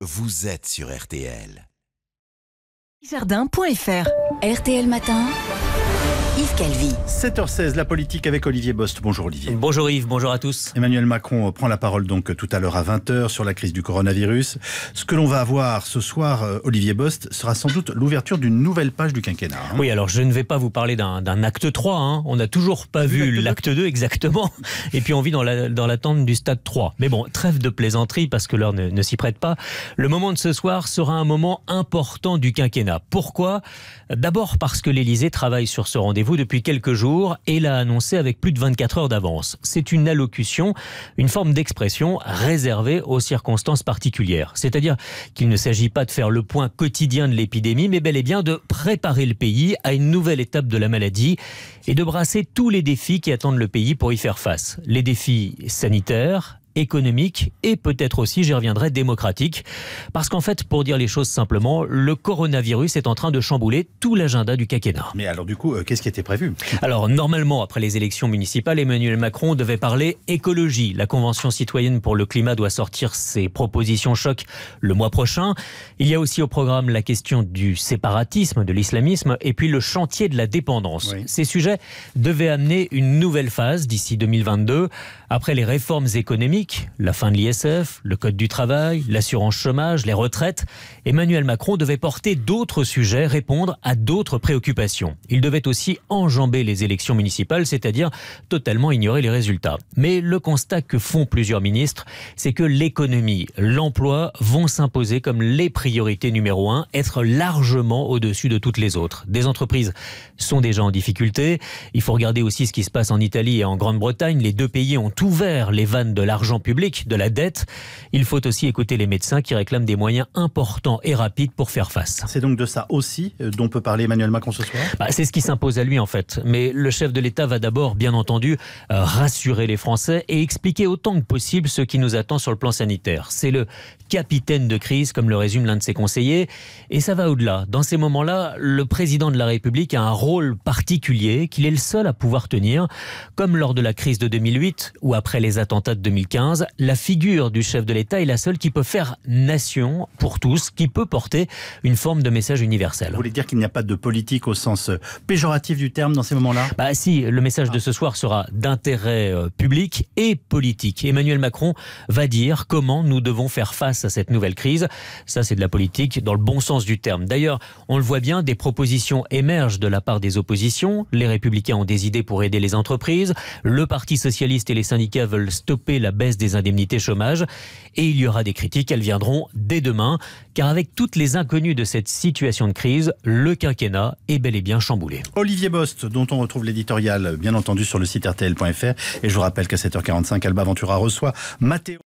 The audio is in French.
Vous êtes sur RTL. Jardin.fr RTL Matin, Yves Calvi. 7h16, la politique avec Olivier Bost. Bonjour Olivier. Bonjour Yves, bonjour à tous. Emmanuel Macron prend la parole donc tout à l'heure à 20h sur la crise du coronavirus. Ce que l'on va avoir ce soir, Olivier Bost, sera sans doute l'ouverture d'une nouvelle page du quinquennat. Oui, alors je ne vais pas vous parler d'un acte 3. On n'a toujours pas vu l'acte 2 exactement. Et puis on vit dans l'attente du stade 3. Mais bon, trêve de plaisanterie parce que l'heure ne s'y prête pas. Le moment de ce soir sera un moment important du quinquennat. Pourquoi ? D'abord parce que l'Élysée travaille sur ce rendez-vous depuis quelques jours et l'a annoncé avec plus de 24 heures d'avance. C'est une allocution, une forme d'expression réservée aux circonstances particulières. C'est-à-dire qu'il ne s'agit pas de faire le point quotidien de l'épidémie, mais bel et bien de préparer le pays à une nouvelle étape de la maladie et de brasser tous les défis qui attendent le pays pour y faire face. Les défis sanitaires, économique et peut-être aussi, j'y reviendrai, démocratique. Parce qu'en fait, pour dire les choses simplement, le coronavirus est en train de chambouler tout l'agenda du quinquennat. Mais alors du coup, qu'est-ce qui était prévu ? Alors normalement, après les élections municipales, Emmanuel Macron devait parler écologie. La Convention citoyenne pour le climat doit sortir ses propositions choc le mois prochain. Il y a aussi au programme la question du séparatisme, de l'islamisme et puis le chantier de la dépendance. Oui. Ces sujets devaient amener une nouvelle phase d'ici 2022. Après les réformes économiques, la fin de l'ISF, le code du travail, l'assurance chômage, les retraites, Emmanuel Macron devait porter d'autres sujets, répondre à d'autres préoccupations. Il devait aussi enjamber les élections municipales, c'est-à-dire totalement ignorer les résultats. Mais le constat que font plusieurs ministres, c'est que l'économie, l'emploi vont s'imposer comme les priorités numéro 1, être largement au-dessus de toutes les autres. Des entreprises sont déjà en difficulté. Il faut regarder aussi ce qui se passe en Italie et en Grande-Bretagne. Les deux pays ont ouvert les vannes de l'argent public, de la dette. Il faut aussi écouter les médecins qui réclament des moyens importants et rapides pour faire face. C'est donc de ça aussi dont peut parler Emmanuel Macron ce soir ? C'est ce qui s'impose à lui en fait. Mais le chef de l'État va d'abord, bien entendu, rassurer les Français et expliquer autant que possible ce qui nous attend sur le plan sanitaire. C'est le capitaine de crise, comme le résume l'un de ses conseillers. Et ça va au-delà. Dans ces moments-là, le président de la République a un rôle particulier qu'il est le seul à pouvoir tenir. Comme lors de la crise de 2008 ou après les attentats de 2015, la figure du chef de l'État est la seule qui peut faire nation pour tous, qui peut porter une forme de message universel. Vous voulez dire qu'il n'y a pas de politique au sens péjoratif du terme dans ces moments-là ? Si, le message de ce soir sera d'intérêt public et politique. Emmanuel Macron va dire comment nous devons faire face à cette nouvelle crise. Ça, c'est de la politique dans le bon sens du terme. D'ailleurs, on le voit bien, des propositions émergent de la part des oppositions. Les Républicains ont des idées pour aider les entreprises. Le Parti socialiste et les syndicats veulent stopper la baisse des indemnités chômage. Et il y aura des critiques, elles viendront dès demain. Car avec toutes les inconnues de cette situation de crise, le quinquennat est bel et bien chamboulé. Olivier Bost, dont on retrouve l'éditorial, bien entendu, sur le site RTL.fr. Et je vous rappelle qu'à 7h45, Alba Ventura reçoit Matteo.